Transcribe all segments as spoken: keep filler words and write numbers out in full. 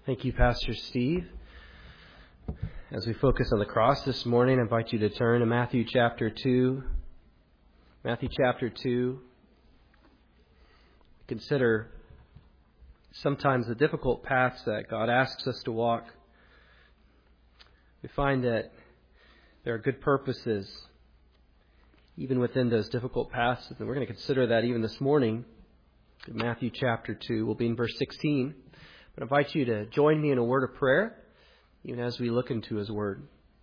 Thank you, Pastor Steve. As we focus on the cross this morning, I invite you to turn to Matthew chapter two. Matthew chapter two. Consider sometimes the difficult paths that God asks us to walk. We find that there are good purposes even within those difficult paths, and we're going to consider that even this morning. In Matthew chapter two, we'll be in verse sixteen. I invite you to join me in a word of prayer, even as we look into His Word.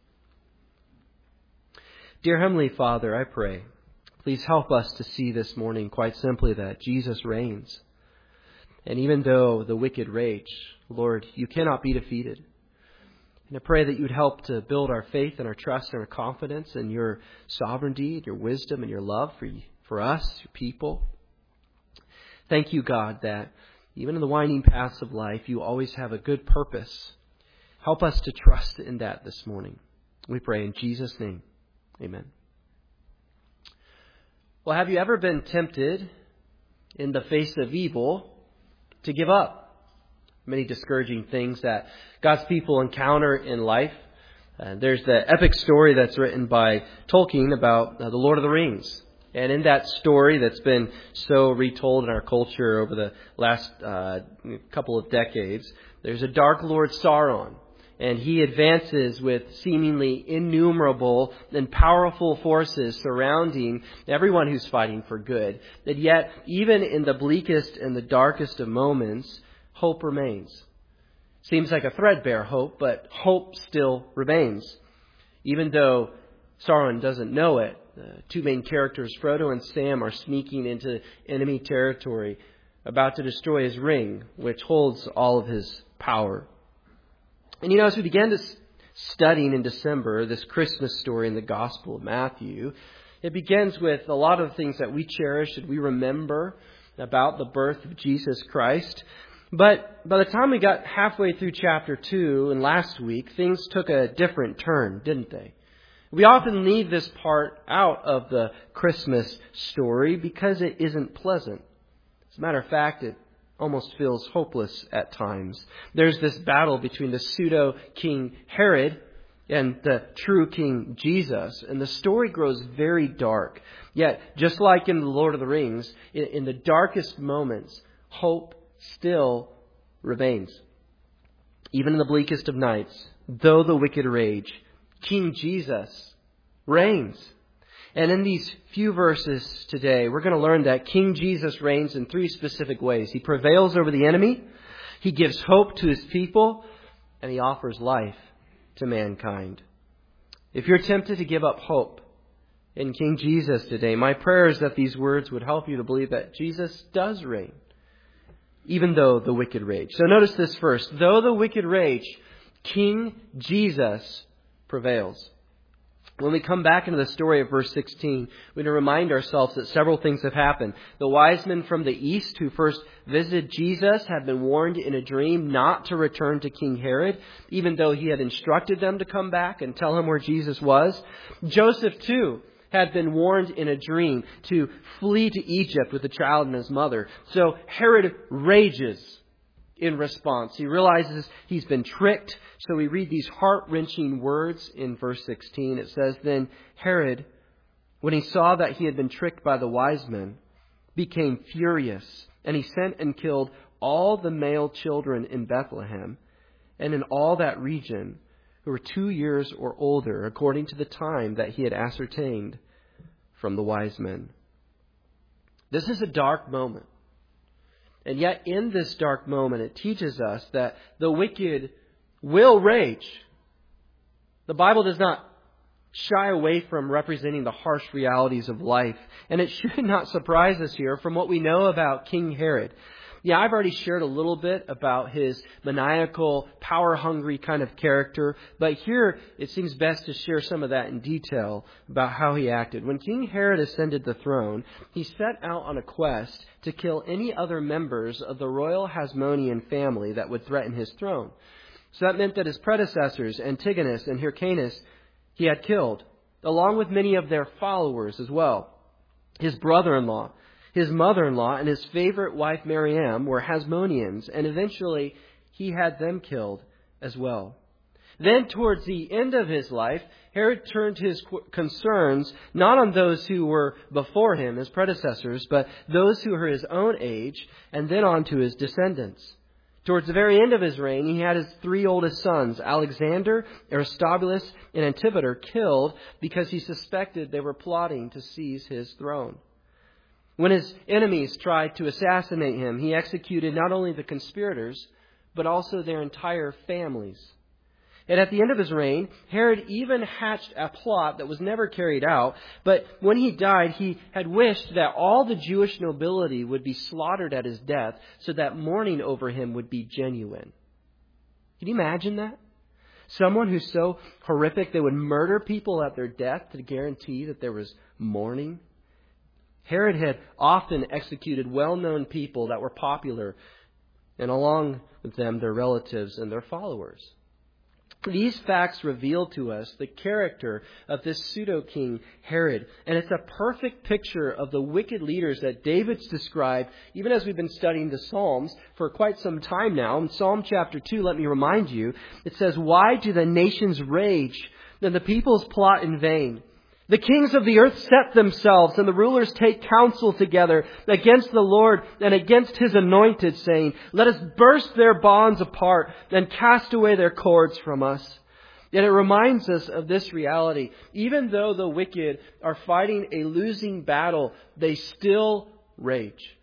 Dear Heavenly Father, I pray, please help us to see this morning quite simply that Jesus reigns. And even though the wicked rage, Lord, you cannot be defeated. And I pray that you would help to build our faith and our trust and our confidence in your sovereignty, and your wisdom and your love for, for us, your people. Thank you, God, that even in the winding paths of life, you always have a good purpose. Help us to trust in that this morning. We pray in Jesus' name. Amen. Well, have you ever been tempted in the face of evil to give up? Many discouraging things that God's people encounter in life. Uh, there's the epic story that's written by Tolkien about uh, the Lord of the Rings. And in that story that's been so retold in our culture over the last uh, couple of decades, there's a Dark Lord Sauron. And he advances with seemingly innumerable and powerful forces surrounding everyone who's fighting for good. That yet, even in the bleakest and the darkest of moments, hope remains. Seems like a threadbare hope, but hope still remains. Even though Sauron doesn't know it, the two main characters, Frodo and Sam, are sneaking into enemy territory, about to destroy his ring, which holds all of his power. And you know, as we began to studying in December this Christmas story in the Gospel of Matthew, it begins with a lot of things that we cherish and we remember about the birth of Jesus Christ. But by the time we got halfway through chapter two and last week, things took a different turn, didn't they? We often leave this part out of the Christmas story because it isn't pleasant. As a matter of fact, it almost feels hopeless at times. There's this battle between the pseudo-King Herod and the true King Jesus, and the story grows very dark. Yet, just like in The Lord of the Rings, in, in the darkest moments, hope still remains. Even in the bleakest of nights, though the wicked rage, King Jesus reigns. And in these few verses today, we're going to learn that King Jesus reigns in three specific ways. He prevails over the enemy, He gives hope to His people, and He offers life to mankind. If you're tempted to give up hope in King Jesus today, my prayer is that these words would help you to believe that Jesus does reign, even though the wicked rage. So notice this first. Though the wicked rage, King Jesus prevails. When we come back into the story of verse sixteen, we need to remind ourselves that several things have happened. The wise men from the east who first visited Jesus had been warned in a dream not to return to King Herod, even though he had instructed them to come back and tell him where Jesus was. Joseph, too, had been warned in a dream to flee to Egypt with the child and his mother. So Herod rages in response. He realizes he's been tricked. So we read these heart-wrenching words in verse sixteen. It says, "Then Herod, when he saw that he had been tricked by the wise men, became furious, and he sent and killed all the male children in Bethlehem and in all that region who were two years or older, according to the time that he had ascertained from the wise men." This is a dark moment. And yet in this dark moment, it teaches us that the wicked will rage. The Bible does not shy away from representing the harsh realities of life. And it should not surprise us here from what we know about King Herod. Yeah, I've already shared a little bit about his maniacal, power-hungry kind of character. But here, it seems best to share some of that in detail about how he acted. When King Herod ascended the throne, he set out on a quest to kill any other members of the royal Hasmonean family that would threaten his throne. So that meant that his predecessors, Antigonus and Hyrcanus, he had killed, along with many of their followers as well. His brother-in-law, his mother-in-law, and his favorite wife, Mariam, were Hasmoneans, and eventually he had them killed as well. Then towards the end of his life, Herod turned his concerns not on those who were before him, his predecessors, but those who were his own age, and then on to his descendants. Towards the very end of his reign, he had his three oldest sons, Alexander, Aristobulus, and Antipater, killed because he suspected they were plotting to seize his throne. When his enemies tried to assassinate him, he executed not only the conspirators, but also their entire families. And at the end of his reign, Herod even hatched a plot that was never carried out. But when he died, he had wished that all the Jewish nobility would be slaughtered at his death so that mourning over him would be genuine. Can you imagine that? Someone who's so horrific they would murder people at their death to guarantee that there was mourning. Herod had often executed well-known people that were popular, and along with them their relatives and their followers. These facts reveal to us the character of this pseudo-king Herod. And it's a perfect picture of the wicked leaders that David's described, even as we've been studying the Psalms for quite some time now. In Psalm chapter two, let me remind you, it says, "Why do the nations rage, and the peoples plot in vain? The kings of the earth set themselves, and the rulers take counsel together against the Lord and against His anointed, saying, 'Let us burst their bonds apart and cast away their cords from us.'" Yet it reminds us of this reality. Even though the wicked are fighting a losing battle, they still rage.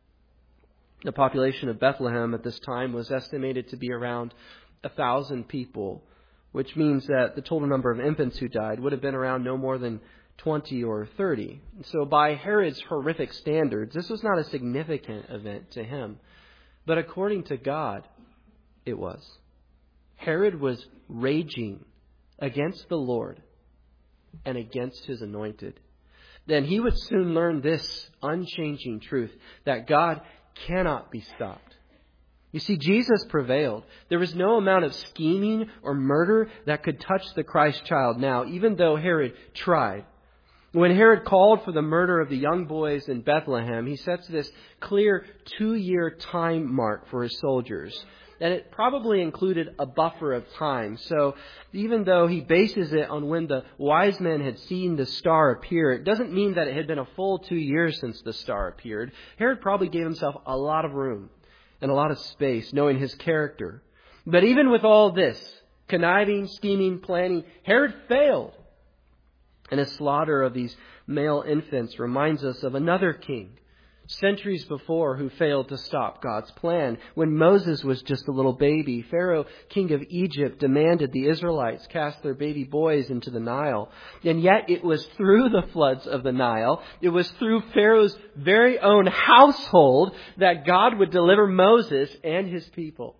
The population of Bethlehem at this time was estimated to be around a thousand people, which means that the total number of infants who died would have been around no more than twenty or thirty. So by Herod's horrific standards, this was not a significant event to him. But according to God, it was. Herod was raging against the Lord and against His anointed. Then he would soon learn this unchanging truth, that God cannot be stopped. You see, Jesus prevailed. There was no amount of scheming or murder that could touch the Christ child now, even though Herod tried. When Herod called for the murder of the young boys in Bethlehem, he sets this clear two-year time mark for his soldiers. And it probably included a buffer of time. So even though he bases it on when the wise men had seen the star appear, it doesn't mean that it had been a full two years since the star appeared. Herod probably gave himself a lot of room and a lot of space, knowing his character. But even with all this, conniving, scheming, planning, Herod failed. And his slaughter of these male infants reminds us of another king, centuries before, who failed to stop God's plan. When Moses was just a little baby, Pharaoh, king of Egypt, demanded the Israelites cast their baby boys into the Nile. And yet it was through the floods of the Nile, it was through Pharaoh's very own household, that God would deliver Moses and his people.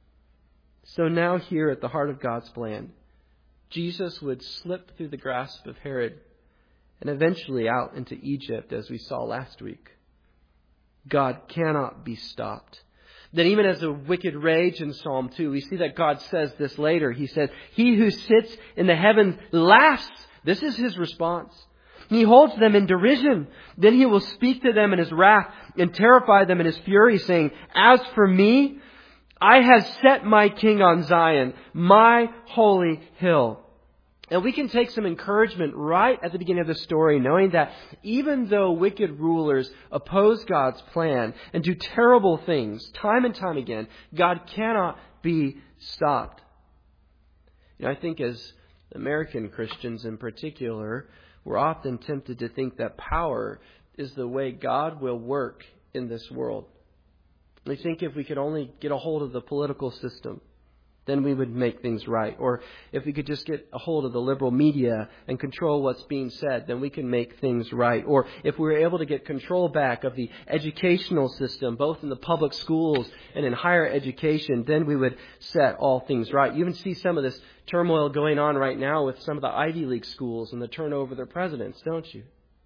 So now here at the heart of God's plan, Jesus would slip through the grasp of Herod and eventually out into Egypt, as we saw last week. God cannot be stopped. Then even as the wicked rage in Psalm two, we see that God says this later. He says, "He who sits in the heavens laughs." This is His response. He holds them in derision. Then He will speak to them in His wrath and terrify them in His fury, saying, "As for me, I have set my king on Zion, my holy hill." And we can take some encouragement right at the beginning of the story, knowing that even though wicked rulers oppose God's plan and do terrible things time and time again, God cannot be stopped. You know, I think as American Christians in particular, we're often tempted to think that power is the way God will work in this world. We think if we could only get a hold of the political system, then we would make things right. Or if we could just get a hold of the liberal media and control what's being said, then we can make things right. Or if we were able to get control back of the educational system, both in the public schools and in higher education, then we would set all things right. You even see some of this turmoil going on right now with some of the Ivy League schools and the turnover of their presidents, don't you?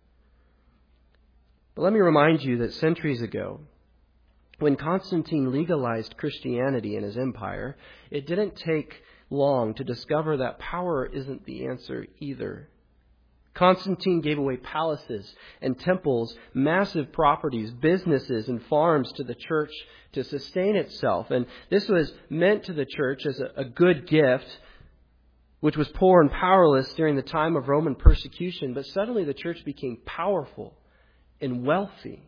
But let me remind you that centuries ago, when Constantine legalized Christianity in his empire, it didn't take long to discover that power isn't the answer either. Constantine gave away palaces and temples, massive properties, businesses and farms to the church to sustain itself. And this was meant to the church as a, a good gift, which was poor and powerless during the time of Roman persecution. But suddenly the church became powerful and wealthy.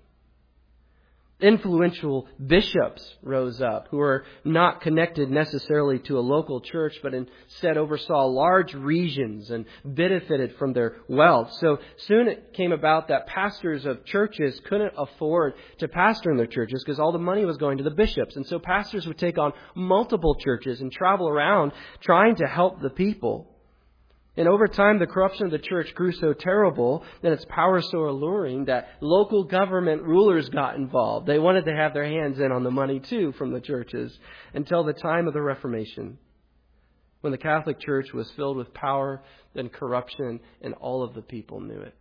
Influential bishops rose up who were not connected necessarily to a local church, but instead oversaw large regions and benefited from their wealth. So soon it came about that pastors of churches couldn't afford to pastor in their churches because all the money was going to the bishops. And so pastors would take on multiple churches and travel around trying to help the people. And over time, the corruption of the church grew so terrible and its power so alluring that local government rulers got involved. They wanted to have their hands in on the money, too, from the churches until the time of the Reformation, when the Catholic Church was filled with power and corruption, and all of the people knew it.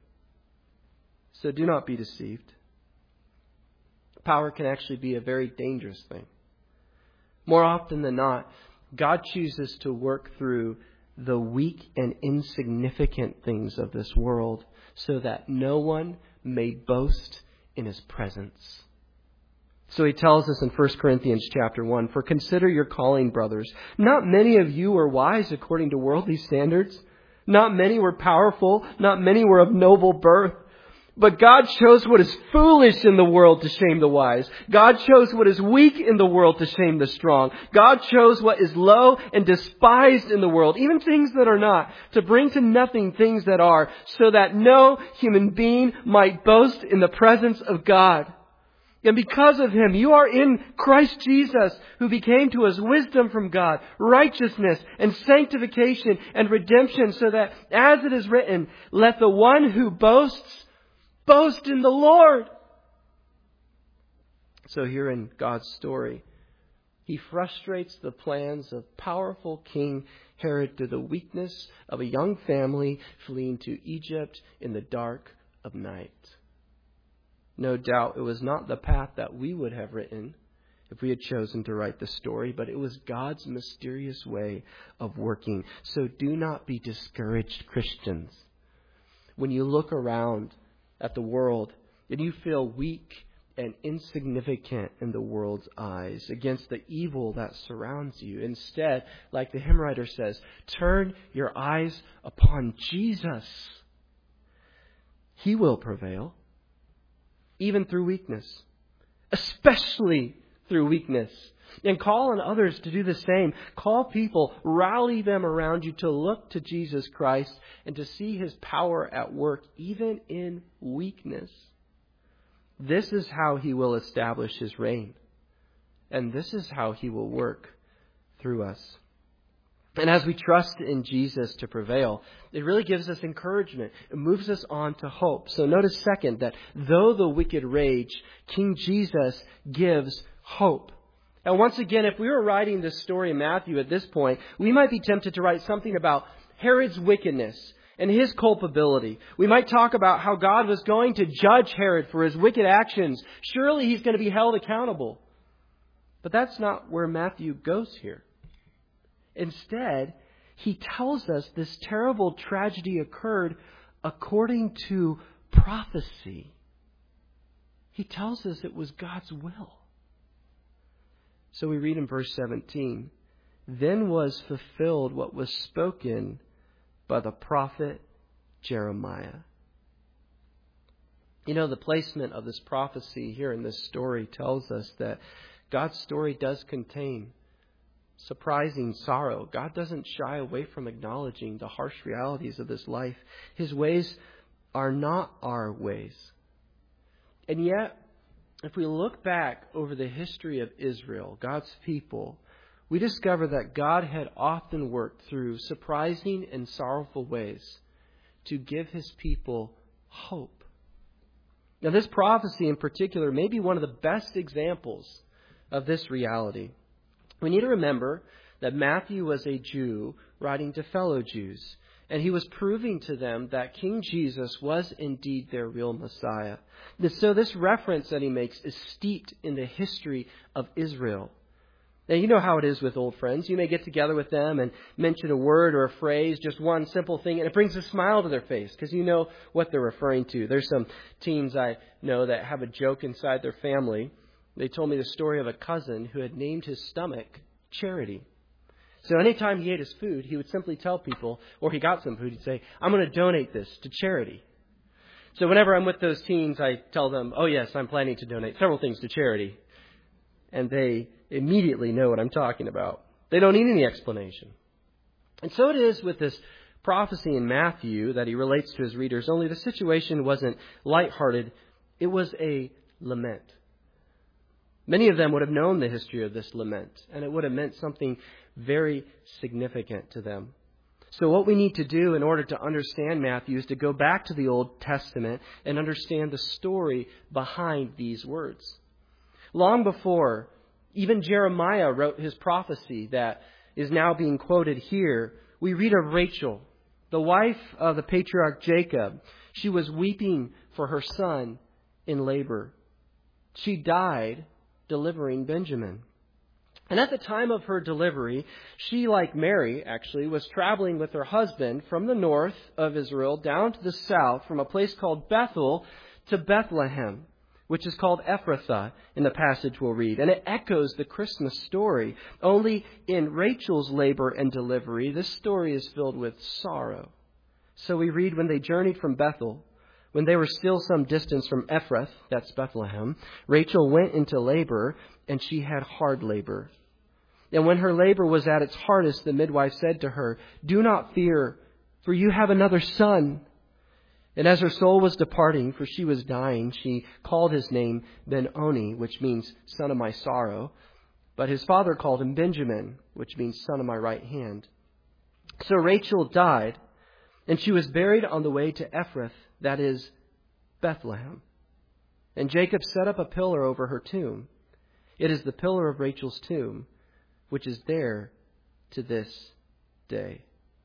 So do not be deceived. Power can actually be a very dangerous thing. More often than not, God chooses to work through the weak and insignificant things of this world so that no one may boast in His presence. So he tells us in First Corinthians chapter one, "For consider your calling, brothers. Not many of you were wise according to worldly standards. Not many were powerful. Not many were of noble birth. But God chose what is foolish in the world to shame the wise. God chose what is weak in the world to shame the strong. God chose what is low and despised in the world, even things that are not, to bring to nothing things that are, so that no human being might boast in the presence of God. And because of Him, you are in Christ Jesus, who became to us wisdom from God, righteousness and sanctification and redemption, so that, as it is written, let the one who boasts boast in the Lord." So here in God's story, He frustrates the plans of powerful King Herod through the weakness of a young family fleeing to Egypt in the dark of night. No doubt it was not the path that we would have written if we had chosen to write the story, but it was God's mysterious way of working. So do not be discouraged, Christians. When you look around at the world and you feel weak and insignificant in the world's eyes against the evil that surrounds you, instead, like the hymn writer says, turn your eyes upon Jesus. He will prevail, even through weakness, especially through weakness. And call on others to do the same. Call people, rally them around you to look to Jesus Christ and to see His power at work even in weakness. This is how He will establish His reign. And this is how He will work through us. And as we trust in Jesus to prevail, it really gives us encouragement. It moves us on to hope. So notice second that though the wicked rage, King Jesus gives hope. And once again, if we were writing this story in Matthew at this point, we might be tempted to write something about Herod's wickedness and his culpability. We might talk about how God was going to judge Herod for his wicked actions. Surely he's going to be held accountable. But that's not where Matthew goes here. Instead, he tells us this terrible tragedy occurred according to prophecy. He tells us it was God's will. So we read in verse seventeen, "Then was fulfilled what was spoken by the prophet Jeremiah." You know, the placement of this prophecy here in this story tells us that God's story does contain surprising sorrow. God doesn't shy away from acknowledging the harsh realities of this life. His ways are not our ways. And yet, if we look back over the history of Israel, God's people, we discover that God had often worked through surprising and sorrowful ways to give His people hope. Now, this prophecy in particular may be one of the best examples of this reality. We need to remember that Matthew was a Jew writing to fellow Jews, and he was proving to them that King Jesus was indeed their real Messiah. So this reference that he makes is steeped in the history of Israel. Now, you know how it is with old friends. You may get together with them and mention a word or a phrase, just one simple thing, and it brings a smile to their face because you know what they're referring to. There's some teens I know that have a joke inside their family. They told me the story of a cousin who had named his stomach Charity. So anytime he ate his food, he would simply tell people, or he got some food, he'd say, I'm going to donate this to charity. So whenever I'm with those teens, I tell them, oh yes, I'm planning to donate several things to charity. And they immediately know what I'm talking about. They don't need any explanation. And so it is with this prophecy in Matthew that he relates to his readers, only the situation wasn't lighthearted. It was a lament. Many of them would have known the history of this lament, and it would have meant something very significant to them. So what we need to do in order to understand Matthew is to go back to the Old Testament and understand the story behind these words. Long before even Jeremiah wrote his prophecy that is now being quoted here, we read of Rachel, the wife of the patriarch Jacob. She was weeping for her son in labor. She died delivering Benjamin. And at the time of her delivery, she, like Mary, actually, was traveling with her husband from the north of Israel down to the south from a place called Bethel to Bethlehem, which is called Ephrathah in the passage we'll read. And it echoes the Christmas story. Only in Rachel's labor and delivery, this story is filled with sorrow. So we read, when they journeyed from Bethel, when they were still some distance from Ephrath, that's Bethlehem, Rachel went into labor, and she had hard labor. And when her labor was at its hardest, the midwife said to her, do not fear, for you have another son. And as her soul was departing, for she was dying, she called his name Ben-Oni, which means son of my sorrow. But his father called him Benjamin, which means son of my right hand. So Rachel died, and she was buried on the way to Ephrath, that is Bethlehem. And Jacob set up a pillar over her tomb. It is the pillar of Rachel's tomb, which is there to this day.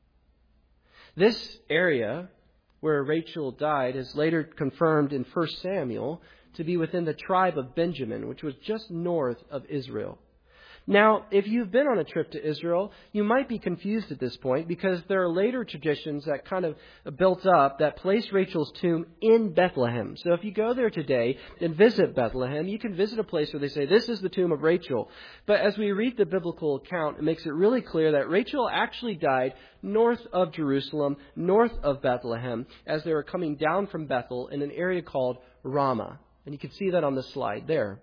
This area where Rachel died is later confirmed in First Samuel to be within the tribe of Benjamin, which was just north of Israel. Now, if you've been on a trip to Israel, you might be confused at this point because there are later traditions that kind of built up that place Rachel's tomb in Bethlehem. So if you go there today and visit Bethlehem, you can visit a place where they say, this is the tomb of Rachel. But as we read the biblical account, it makes it really clear that Rachel actually died north of Jerusalem, north of Bethlehem, as they were coming down from Bethel in an area called Ramah. And you can see that on the slide there.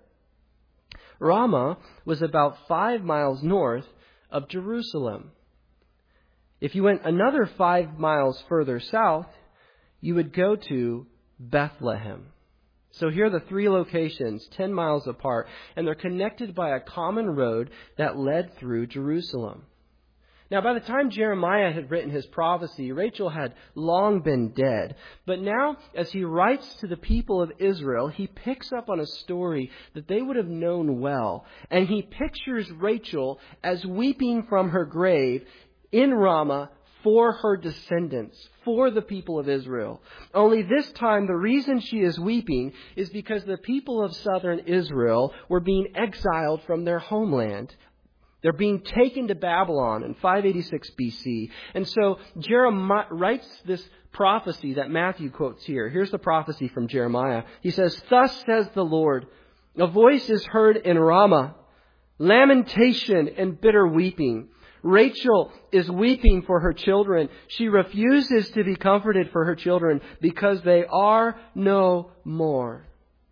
Ramah was about five miles north of Jerusalem. If you went another five miles further south, you would go to Bethlehem. So here are the three locations, ten miles apart, and they're connected by a common road that led through Jerusalem. Now, by the time Jeremiah had written his prophecy, Rachel had long been dead. But now, as he writes to the people of Israel, he picks up on a story that they would have known well. And he pictures Rachel as weeping from her grave in Ramah for her descendants, for the people of Israel. Only this time, the reason she is weeping is because the people of southern Israel were being exiled from their homeland. They're being taken to Babylon in five eighty-six B C. And so Jeremiah writes this prophecy that Matthew quotes here. Here's the prophecy from Jeremiah. He says, thus says the Lord, a voice is heard in Ramah, lamentation and bitter weeping. Rachel is weeping for her children. She refuses to be comforted for her children because they are no more.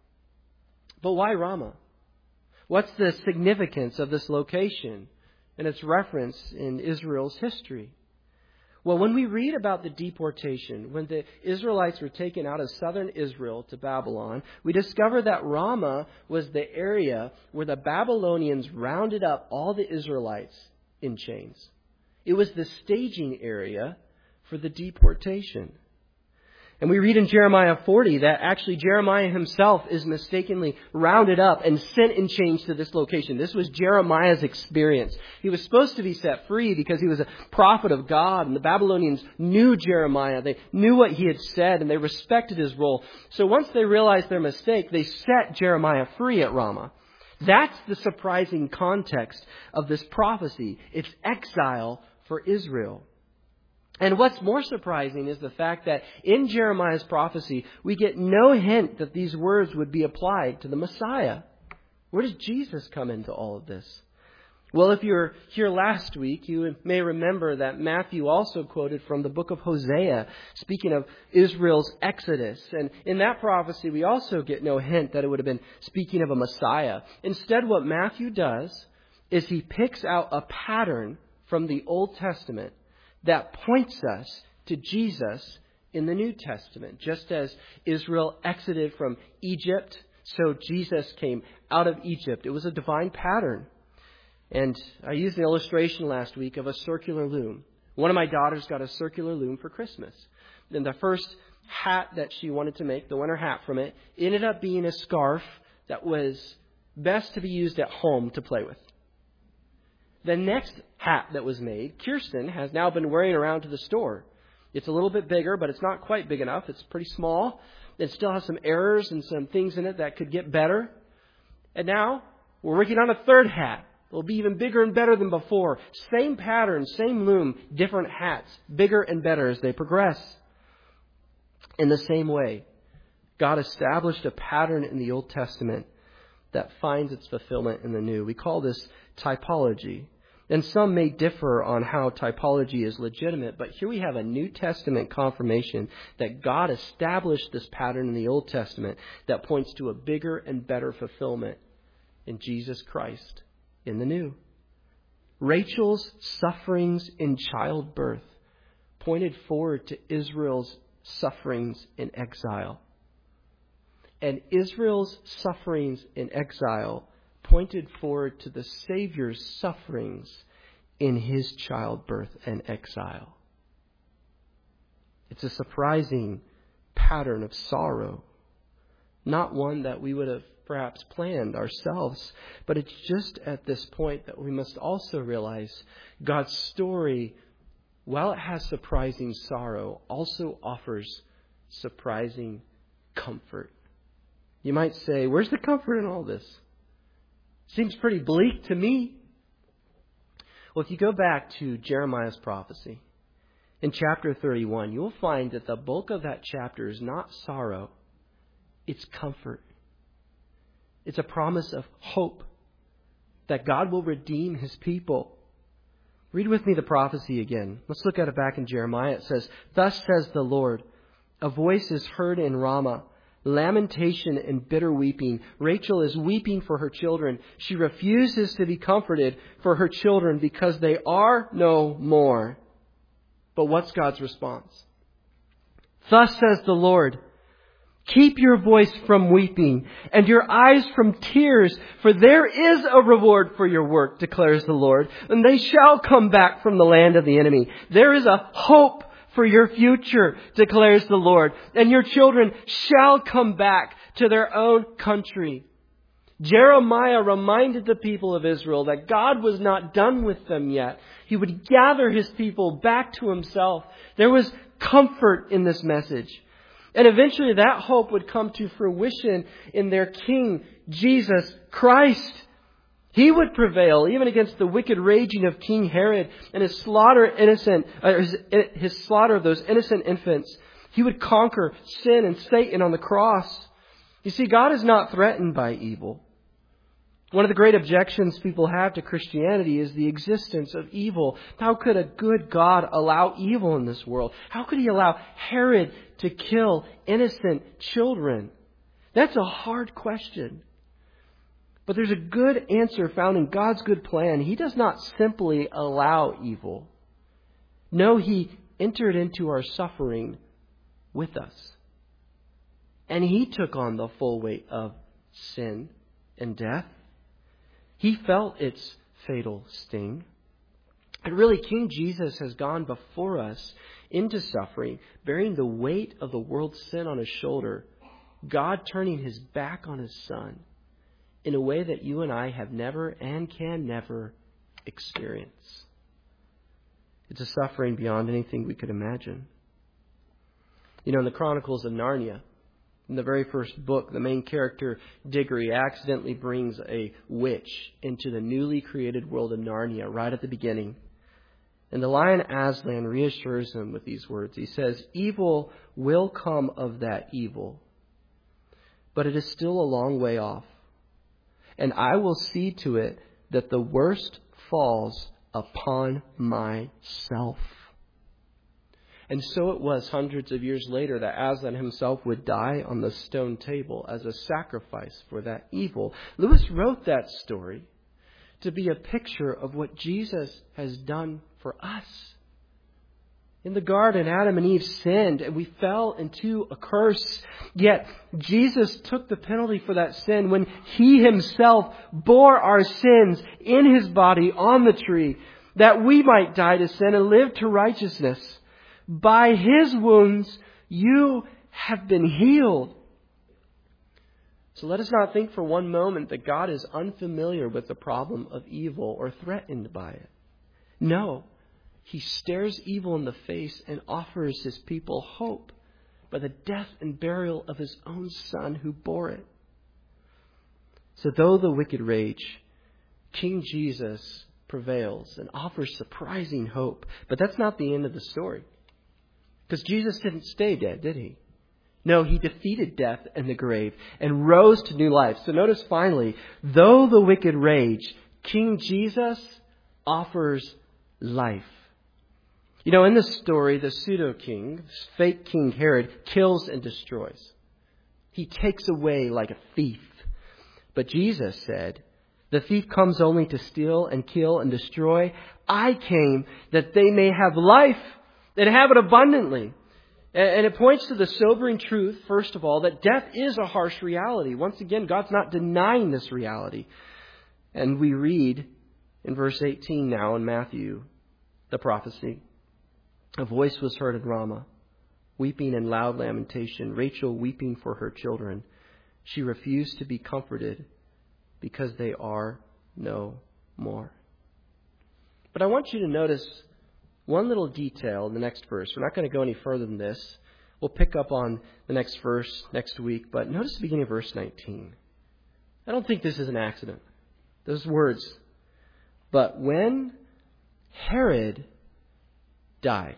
But why Ramah? What's the significance of this location and its reference in Israel's history? Well, when we read about the deportation, when the Israelites were taken out of southern Israel to Babylon, we discover that Ramah was the area where the Babylonians rounded up all the Israelites in chains. It was the staging area for the deportation. And we read in Jeremiah forty that actually Jeremiah himself is mistakenly rounded up and sent in chains to this location. This was Jeremiah's experience. He was supposed to be set free because he was a prophet of God, and the Babylonians knew Jeremiah. They knew what he had said, and they respected his role. So once they realized their mistake, they set Jeremiah free at Ramah. That's the surprising context of this prophecy. It's exile for Israel. And what's more surprising is the fact that in Jeremiah's prophecy, we get no hint that these words would be applied to the Messiah. Where does Jesus come into all of this? Well, if you were here last week, you may remember that Matthew also quoted from the book of Hosea, speaking of Israel's exodus. And in that prophecy, we also get no hint that it would have been speaking of a Messiah. Instead, what Matthew does is he picks out a pattern from the Old Testament that points us to Jesus in the New Testament. Just as Israel exited from Egypt, so Jesus came out of Egypt. It was a divine pattern. And I used an illustration last week of a circular loom. One of my daughters got a circular loom for Christmas. And the first hat that she wanted to make, the winter hat from it, ended up being a scarf that was best to be used at home to play with. The next hat that was made, Kirsten has now been wearing around to the store. It's a little bit bigger, but it's not quite big enough. It's pretty small. It still has some errors and some things in it that could get better. And now we're working on a third hat. It'll be even bigger and better than before. Same pattern, same loom, different hats, bigger and better as they progress. In the same way, God established a pattern in the Old Testament that finds its fulfillment in the New. We call this typology. And some may differ on how typology is legitimate, but here we have a New Testament confirmation that God established this pattern in the Old Testament that points to a bigger and better fulfillment in Jesus Christ in the New. Rachel's sufferings in childbirth pointed forward to Israel's sufferings in exile. And Israel's sufferings in exile pointed forward to the Savior's sufferings in his childbirth and exile. It's a surprising pattern of sorrow, not one that we would have perhaps planned ourselves, but it's just at this point that we must also realize God's story, while it has surprising sorrow, also offers surprising comfort. You might say, where's the comfort in all this? Seems pretty bleak to me. Well, if you go back to Jeremiah's prophecy, in chapter thirty-one, you'll find that the bulk of that chapter is not sorrow, it's comfort. It's a promise of hope that God will redeem his people. Read with me the prophecy again. Let's look at it back in Jeremiah. It says, "Thus says the Lord, a voice is heard in Ramah, lamentation and bitter weeping. Rachel is weeping for her children. She refuses to be comforted for her children because they are no more." But what's God's response? "Thus says the Lord, keep your voice from weeping and your eyes from tears, for there is a reward for your work, declares the Lord, and they shall come back from the land of the enemy. There is a hope for your future, declares the Lord, and your children shall come back to their own country." Jeremiah reminded the people of Israel that God was not done with them yet. He would gather his people back to himself. There was comfort in this message. And eventually that hope would come to fruition in their King, Jesus Christ. He would prevail even against the wicked raging of King Herod and his slaughter innocent, uh, his, his slaughter of those innocent infants. He would conquer sin and Satan on the cross. You see, God is not threatened by evil. One of the great objections people have to Christianity is the existence of evil. How could a good God allow evil in this world? How could he allow Herod to kill innocent children? That's a hard question. But there's a good answer found in God's good plan. He does not simply allow evil. No, he entered into our suffering with us. And he took on the full weight of sin and death. He felt its fatal sting. And really, King Jesus has gone before us into suffering, bearing the weight of the world's sin on his shoulder, God turning his back on his Son in a way that you and I have never and can never experience. It's a suffering beyond anything we could imagine. You know, in the Chronicles of Narnia, In the very first book, the main character, Diggory, accidentally brings a witch into the newly created world of Narnia right at the beginning. And the lion Aslan reassures him with these words. He says, "Evil will come of that evil, but it is still a long way off. And I will see to it that the worst falls upon myself." And so it was hundreds of years later that Aslan himself would die on the stone table as a sacrifice for that evil. Lewis wrote that story to be a picture of what Jesus has done for us. In the garden, Adam and Eve sinned and we fell into a curse. Yet Jesus took the penalty for that sin when He Himself bore our sins in His body on the tree, that we might die to sin and live to righteousness. By His wounds you have been healed. So let us not think for one moment that God is unfamiliar with the problem of evil or threatened by it. No, He stares evil in the face and offers His people hope by the death and burial of His own Son who bore it. So though the wicked rage, King Jesus prevails and offers surprising hope. But that's not the end of the story. Because Jesus didn't stay dead, did He? No, He defeated death and the grave and rose to new life. So notice finally, though the wicked rage, King Jesus offers life. You know, in this story, the pseudo-king, fake King Herod, kills and destroys. He takes away like a thief. But Jesus said, "The thief comes only to steal and kill and destroy. I came that they may have life and have it abundantly." And it points to the sobering truth, first of all, that death is a harsh reality. Once again, God's not denying this reality. And we read in verse eighteen now in Matthew, the prophecy. "A voice was heard in Ramah, weeping and loud lamentation, Rachel weeping for her children. She refused to be comforted because they are no more." But I want you to notice one little detail in the next verse. We're not going to go any further than this. We'll pick up on the next verse next week. But notice the beginning of verse nineteen. I don't think this is an accident. Those words, "But when Herod died."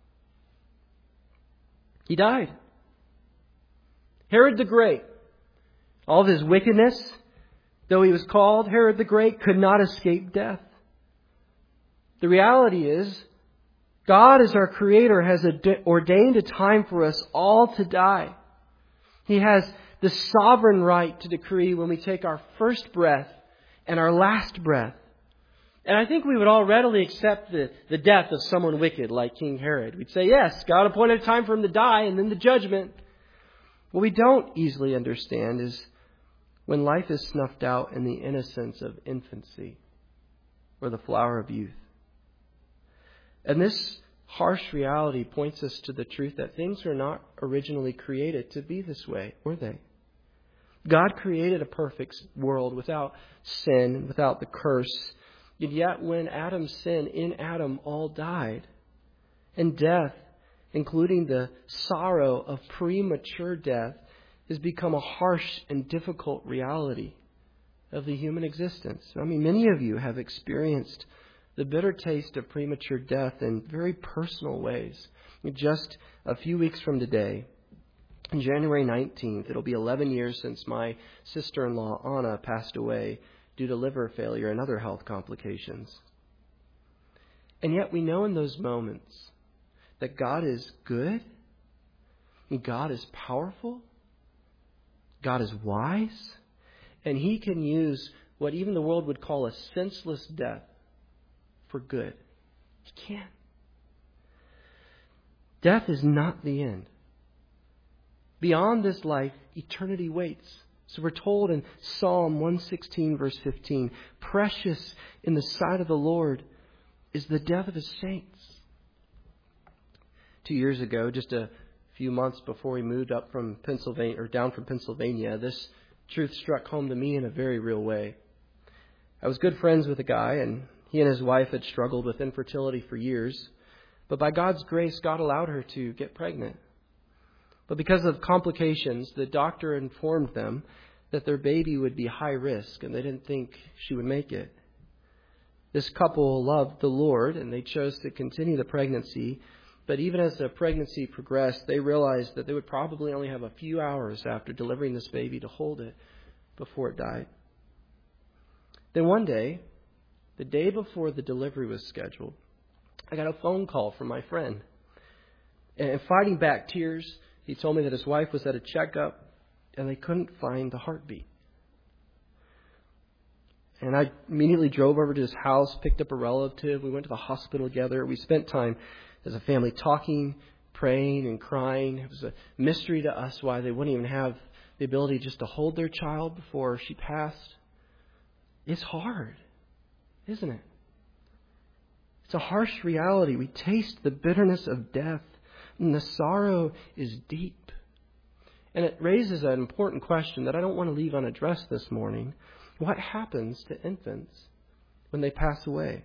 He died. Herod the Great. All of his wickedness, though he was called Herod the Great, could not escape death. The reality is, God as our Creator has ordained a time for us all to die. He has the sovereign right to decree when we take our first breath and our last breath. And I think we would all readily accept the, the death of someone wicked like King Herod. We'd say, yes, God appointed a time for him to die and then the judgment. What we don't easily understand is when life is snuffed out in the innocence of infancy or the flower of youth. And this harsh reality points us to the truth that things are not originally created to be this way, were they? God created a perfect world without sin, without the curse. And yet when Adam sinned, in Adam all died. And death, including the sorrow of premature death, has become a harsh and difficult reality of the human existence. I mean, many of you have experienced the bitter taste of premature death in very personal ways. Just a few weeks from today, on January nineteenth, it'll be eleven years since my sister-in-law, Anna, passed away due to liver failure and other health complications. And yet we know in those moments that God is good, and God is powerful, God is wise, and He can use what even the world would call a senseless death for good. He can. Death is not the end. Beyond this life, eternity waits. So we're told in Psalm one sixteen, verse fifteen, precious in the sight of the Lord is the death of His saints. Two years ago, just a few months before we moved up from Pennsylvania, or down from Pennsylvania, this truth struck home to me in a very real way. I was good friends with a guy, and he and his wife had struggled with infertility for years. But by God's grace, God allowed her to get pregnant. But because of complications, the doctor informed them that their baby would be high risk and they didn't think she would make it. This couple loved the Lord and they chose to continue the pregnancy. But even as the pregnancy progressed, they realized that they would probably only have a few hours after delivering this baby to hold it before it died. Then one day, the day before the delivery was scheduled, I got a phone call from my friend. And fighting back tears, he told me that his wife was at a checkup and they couldn't find the heartbeat. And I immediately drove over to his house, picked up a relative. We went to the hospital together. We spent time as a family talking, praying, and crying. It was a mystery to us why they wouldn't even have the ability just to hold their child before she passed. It's hard, isn't it? It's a harsh reality. We taste the bitterness of death, and the sorrow is deep. And it raises an important question that I don't want to leave unaddressed this morning. What happens to infants when they pass away?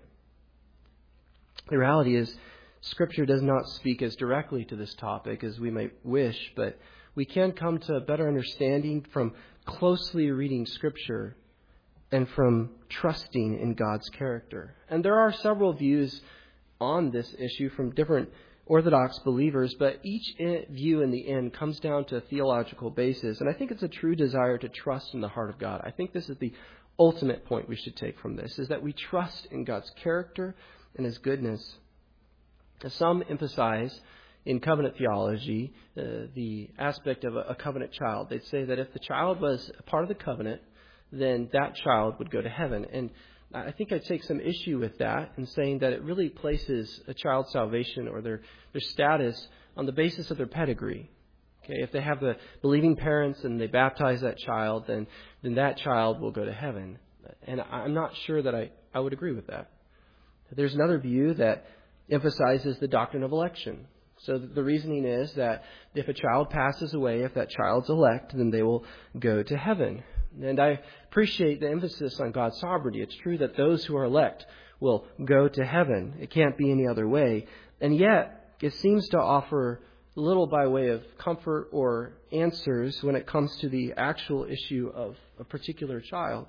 The reality is, Scripture does not speak as directly to this topic as we might wish, but we can come to a better understanding from closely reading Scripture and from trusting in God's character. And there are several views on this issue from different Orthodox believers, but each view in the end comes down to a theological basis. And I think it's a true desire to trust in the heart of God. I think this is the ultimate point we should take from this, is that we trust in God's character and His goodness. Some emphasize in covenant theology uh, the aspect of a, a covenant child. They'd say that if the child was a part of the covenant, then that child would go to heaven. And I think I take some issue with that in saying that it really places a child's salvation or their, their status on the basis of their pedigree. Okay, if they have the believing parents and they baptize that child, then, then that child will go to heaven. And I'm not sure that I, I would agree with that. There's another view that emphasizes the doctrine of election. So the reasoning is that if a child passes away, if that child's elect, then they will go to heaven. And I appreciate the emphasis on God's sovereignty. It's true that those who are elect will go to heaven. It can't be any other way. And yet, it seems to offer little by way of comfort or answers when it comes to the actual issue of a particular child.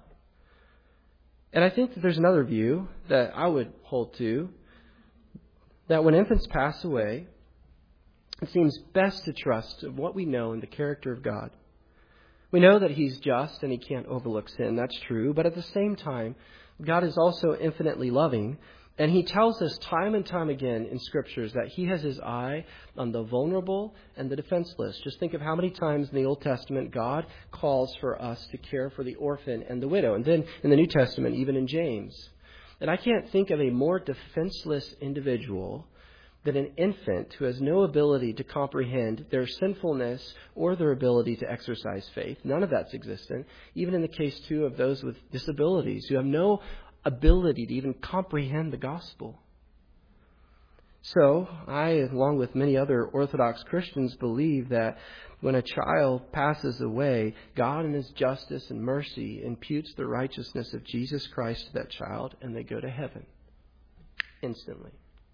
And I think that there's another view that I would hold to, that when infants pass away, it seems best to trust in what we know in the character of God. We know that He's just and He can't overlook sin. That's true. But at the same time, God is also infinitely loving. And He tells us time and time again in Scriptures that He has His eye on the vulnerable and the defenseless. Just think of how many times in the Old Testament God calls for us to care for the orphan and the widow. And then in the New Testament, even in James. And I can't think of a more defenseless individual than an infant who has no ability to comprehend their sinfulness or their ability to exercise faith. None of that's existent. Even in the case, too, of those with disabilities who have no ability to even comprehend the gospel. So, I, along with many other Orthodox Christians, believe that when a child passes away, God in His justice and mercy imputes the righteousness of Jesus Christ to that child, and they go to heaven instantly.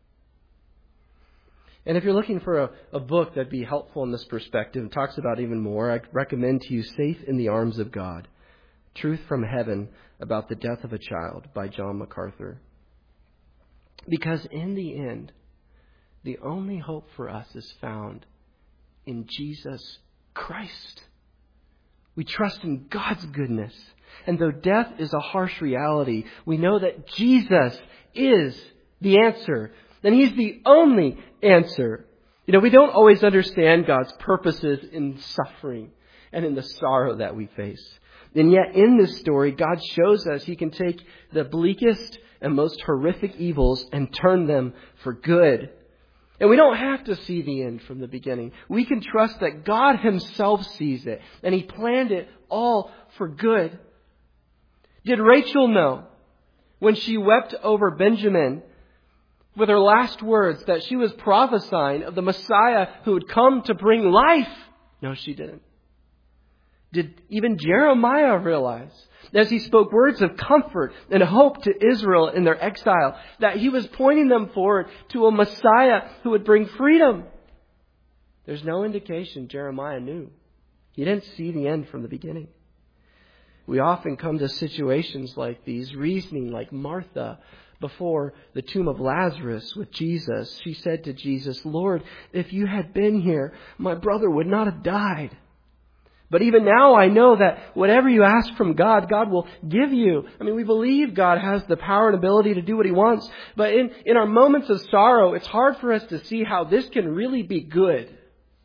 And if you're looking for a, a book that'd be helpful in this perspective and talks about even more, I recommend to you Safe in the Arms of God, Truth from Heaven About the Death of a Child by John MacArthur. Because in the end, the only hope for us is found in Jesus Christ. We trust in God's goodness. And though death is a harsh reality, we know that Jesus is the answer. And He's the only answer. You know, we don't always understand God's purposes in suffering and in the sorrow that we face. And yet in this story, God shows us He can take the bleakest and most horrific evils and turn them for good. And we don't have to see the end from the beginning. We can trust that God Himself sees it and He planned it all for good. Did Rachel know when she wept over Benjamin with her last words that she was prophesying of the Messiah who would come to bring life? No, she didn't. Did even Jeremiah realize, as he spoke words of comfort and hope to Israel in their exile, that he was pointing them forward to a Messiah who would bring freedom? There's no indication Jeremiah knew. He didn't see the end from the beginning. We often come to situations like these, reasoning like Martha before the tomb of Lazarus with Jesus. She said to Jesus, Lord, if you had been here, my brother would not have died. But even now I know that whatever you ask from God, God will give you. I mean, we believe God has the power and ability to do what He wants. But in, in our moments of sorrow, it's hard for us to see how this can really be good.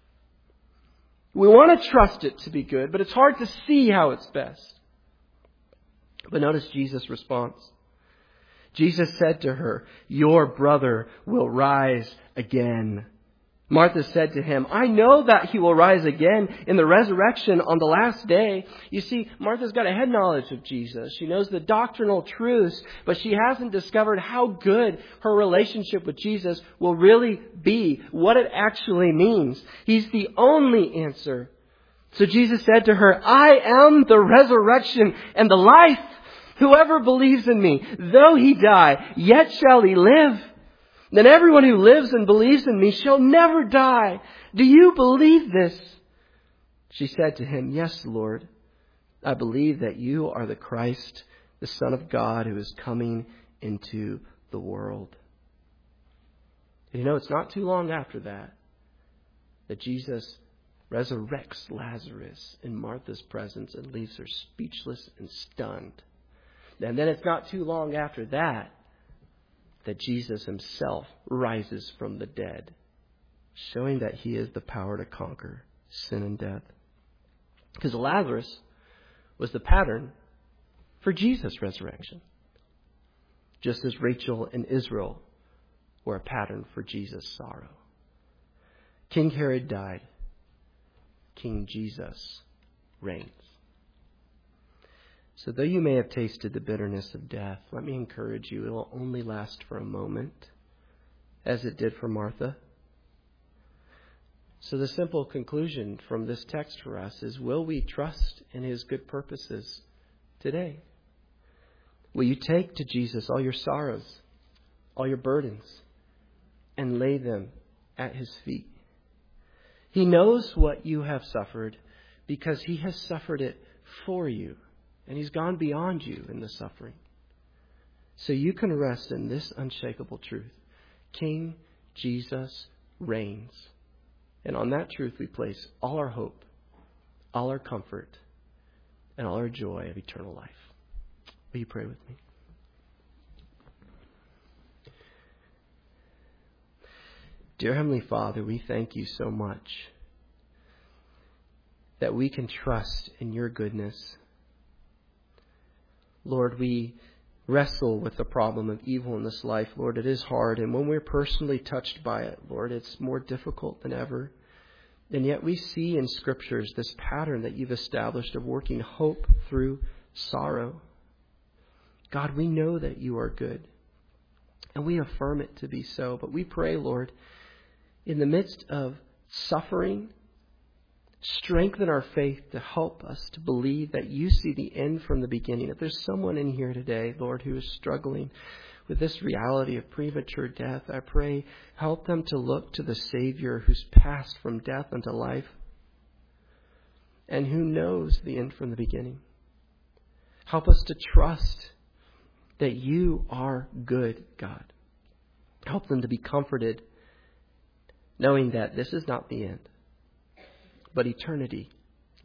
We want to trust it to be good, but it's hard to see how it's best. But notice Jesus' response. Jesus said to her, your brother will rise again. Martha said to him, I know that he will rise again in the resurrection on the last day. You see, Martha's got a head knowledge of Jesus. She knows the doctrinal truths, but she hasn't discovered how good her relationship with Jesus will really be, what it actually means. He's the only answer. So Jesus said to her, I am the resurrection and the life. Whoever believes in me, though he die, yet shall he live. Then everyone who lives and believes in me shall never die. Do you believe this? She said to him, yes, Lord. I believe that you are the Christ, the Son of God, who is coming into the world. And you know, it's not too long after that that Jesus resurrects Lazarus in Martha's presence and leaves her speechless and stunned. And then it's not too long after that that Jesus Himself rises from the dead, showing that He has the power to conquer sin and death. Because Lazarus was the pattern for Jesus' resurrection, just as Rachel and Israel were a pattern for Jesus' sorrow. King Herod died. King Jesus reigns. So though you may have tasted the bitterness of death, let me encourage you, it will only last for a moment, as it did for Martha. So the simple conclusion from this text for us is, will we trust in His good purposes today? Will you take to Jesus all your sorrows, all your burdens, and lay them at His feet? He knows what you have suffered because He has suffered it for you. And He's gone beyond you in the suffering. So you can rest in this unshakable truth. King Jesus reigns. And on that truth we place all our hope, all our comfort, and all our joy of eternal life. Will you pray with me? Dear Heavenly Father, we thank You so much that we can trust in Your goodness. Lord, we wrestle with the problem of evil in this life. Lord, it is hard. And when we're personally touched by it, Lord, it's more difficult than ever. And yet we see in Scriptures this pattern that You've established of working hope through sorrow. God, we know that You are good. And we affirm it to be so. But we pray, Lord, in the midst of suffering, strengthen our faith to help us to believe that You see the end from the beginning. If there's someone in here today, Lord, who is struggling with this reality of premature death, I pray, help them to look to the Savior who's passed from death unto life and who knows the end from the beginning. Help us to trust that You are good, God. Help them to be comforted knowing that this is not the end, but eternity